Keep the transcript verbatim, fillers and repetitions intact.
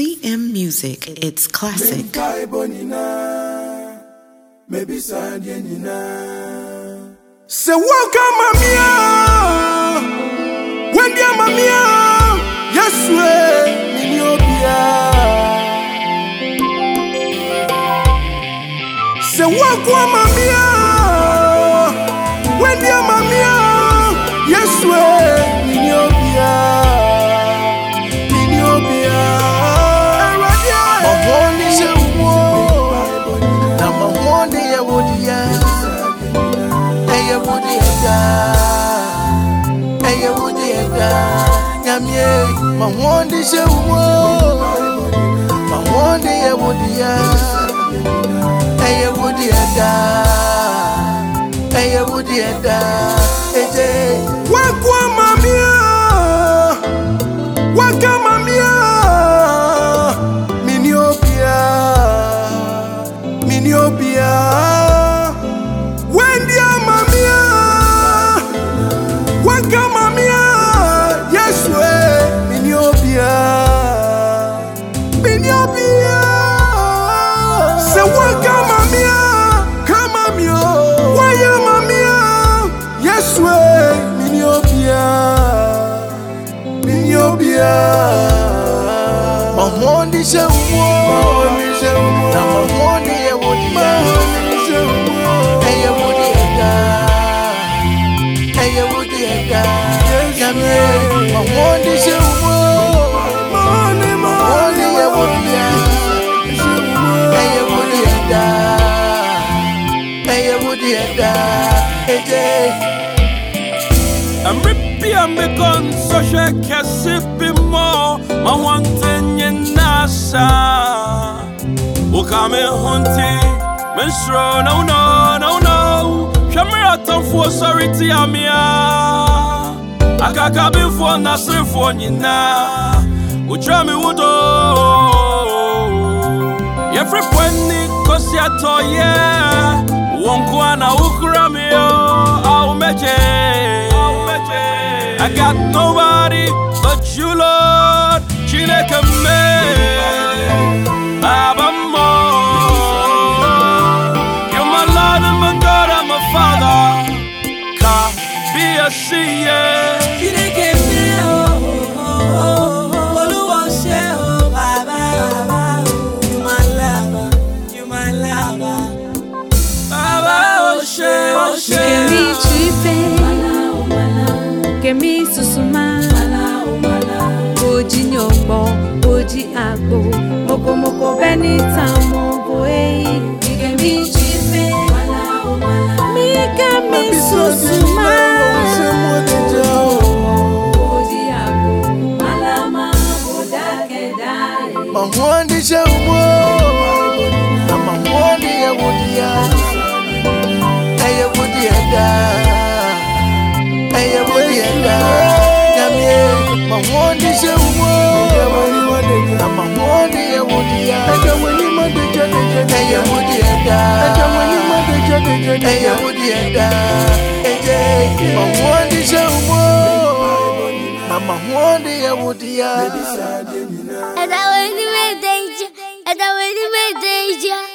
C M Music, it's classic. Say welcome mamia, when dia mamia, yes we miniobia. Say welcome mamia, when dia mamia, yes we miniobia, miniobia. Mahoni se umo, na mahoni ya wodia. Eye wudi ega, eye wudi ega. Nyamye, mahoni se umo, mahoni ye wudi ya. Eye wudi ega, eye wudi ega. Eje, wakwa mamia, wakwa mamia. Miniobia, miniobia. Mahoni se umo, na mahoni ye wodia. Eye wudi ega, eye wudi ega. Nyamye, mahoni se umo, mahoni ye wodia. Eye wudi ega, eye wudi ega. Eje. I'm rippy and become such a cassip more. My one thing in Nasa. Who come in hunting? Menstro, no, no, no, no. Camera time for sorry to Amia. I got cabin for Nasser for Nina. Who try me wood. Every penny, cause ya toye. Won't go on a Ukramio. I'll make it. I got nobody but you, Lord. Chineke me, Abamo. You're my Lord and my God and my Father. Ka be a see ya. Chineke me, oh, oh, oh, Oluwase, oh, Baba. You my lover, you my lover. Baba, oh, she, oh, she. Give me tripping. Give me susuma, oji nyombo, oji agbo, moko moko beni tamo boy. Give me chife, me give me susuma, oji agbo, malama boda kedai. Mahoni se umo, na mahoni ye wodia. Eye wudi ega. Eye wudi ega. Nyamye, mahoni se umo, na mahoni ye wodia. Eye wudi ega. Eye wudi ega. Eje, mahoni se umo, na mahoni ye wodia. And I went to my danger, and I went to my danger.